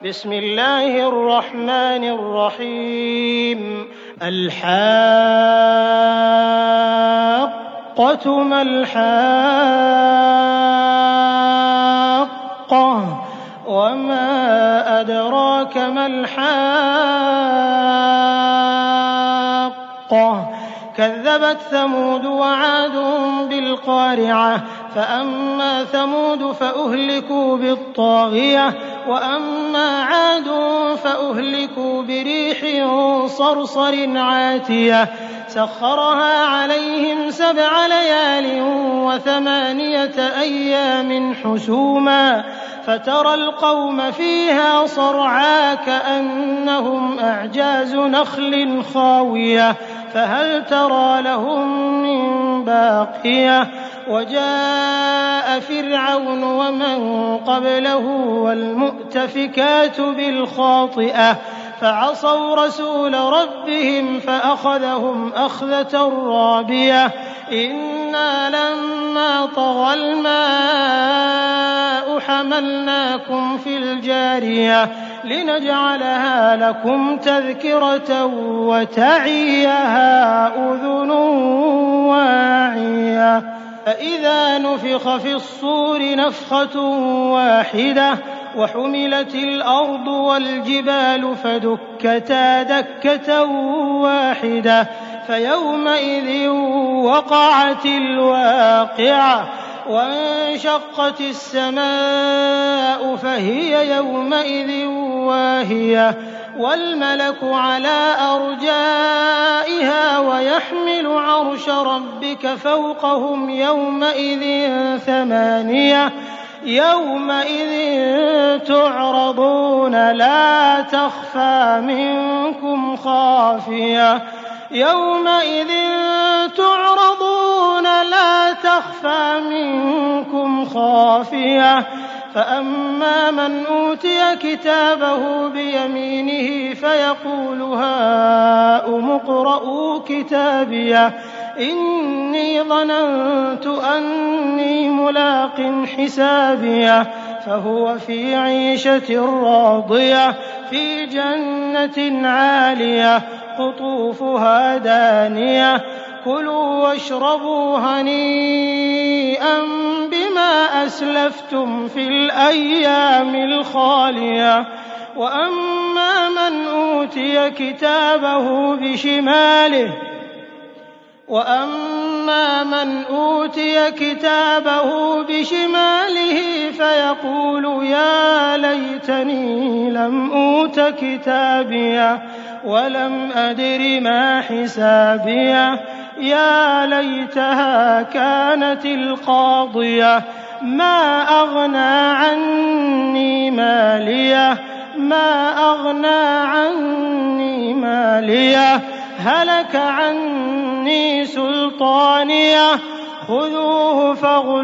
بسم الله الرحمن الرحيم الحاقة ما الحاقة وما أدراك ما الحاقة كذبت ثمود وعاد بالقارعة فأما ثمود فأهلكوا بالطاغية وأما عاد فأهلكوا بريح صرصر عاتية سخرها عليهم 7 ليال و8 أيام حسوما فترى القوم فيها صرعى كأنهم أعجاز نخل خاوية فهل ترى لهم من باقية وجاء فرعون ومن قبله والمؤتفكات بالخاطئة فعصوا رسول ربهم فأخذهم أخذة رابية إنا لما طغى الماء حملناكم في الجارية لنجعلها لكم تذكرة وتعيها أذن واعية فإذا نفخ في الصور نفخة واحدة وحملت الأرض والجبال فدكتا دكة واحدة فيومئذ وقعت الواقعة وانشقت السماء فهي يومئذ واهية والملك على أرجائها ويحمل عرش ربك فوقهم يومئذ 8 يومئذ تعرضون لا تخفى منكم خافية يومئذ تعرضون لا تخفى منكم خافية فأما من أوتي كتابه بيمينه فيقول هاؤم اقرءوا كتابيه إني ظننت أني ملاق حسابيه فهو في عيشة راضية في جنة عالية قطوفها دانية كلوا واشربوا هنيئا بما أسلفتم في الأيام الخالية وأما من أوتي كتابه بشماله فيقول يا ليتني لم أوت كتابيه ولم أدر ما حسابيه يا ليتها كانت القاضية ما أغنى عني ماليه هلك عني سلطانيه خذوه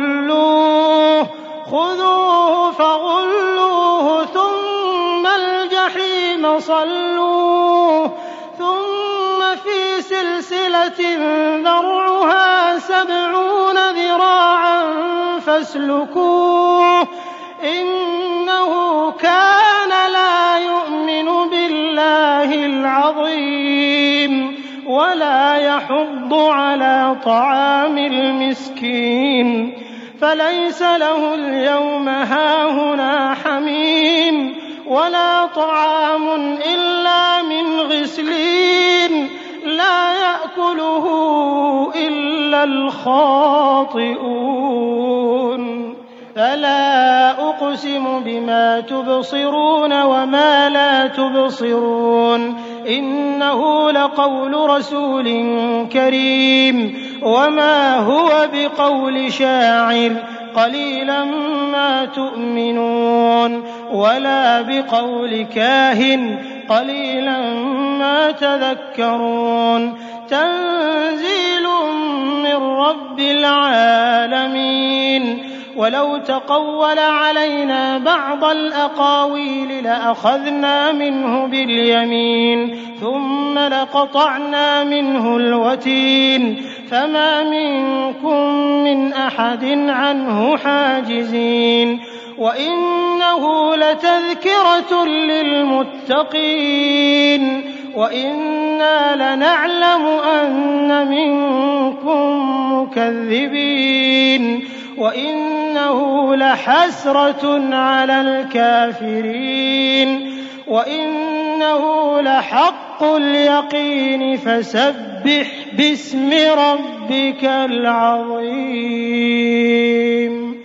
فغلوه ثم الجحيم صلوه ثم في سلسلة ذرعها 70 ذراعا فاسلكوه إنه كان لا يؤمن بالله العظيم ولا يحض على طعام المسكين فليس له اليوم هاهنا حميم ولا طعام إلا من غسلين لا يأكله إلا الخاطئون فلا أقسم بما تبصرون وما لا تبصرون إنه لقول رسول كريم وما هو بقول شاعر قليلا ما تؤمنون ولا بقول كاهن قليلا ما تذكرون تنزيل من رب العالمين ولو تقول علينا بعض الأقاويل لأخذنا منه باليمين ثم لقطعنا منه الوتين فما منكم من أحد عنه حاجزين وَإِنَّهُ لَتَذْكِرَةٌ لِّلْمُتَّقِينَ وَإِنَّا لَنَعْلَمُ أَنَّ مِنكُم مُّكَذِّبِينَ وَإِنَّهُ لَحَسْرَةٌ عَلَى الْكَافِرِينَ وَإِنَّهُ لَحَقُّ الْيَقِينِ فَسَبِّحْ بِاسْمِ رَبِّكَ الْعَظِيمِ